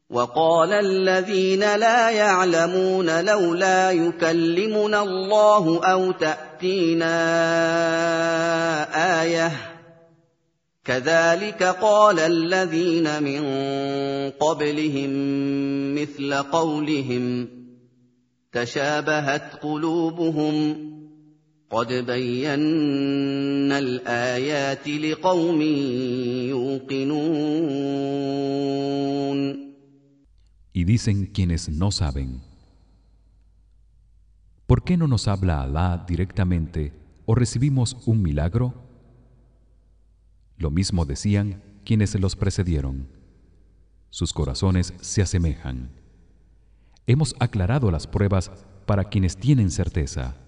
وقال الذين لا يعلمون لولا يكلمنا الله أو تأتينا آية كذلك قال الذين من قبلهم مثل قولهم تشابهت قلوبهم قد بينا الآيات لقوم يوقنون. Y dicen quienes no saben: ¿por qué no nos habla Alá directamente o recibimos un milagro? Lo mismo decían quienes los precedieron: sus corazones se asemejan. Hemos aclarado las pruebas para quienes tienen certeza.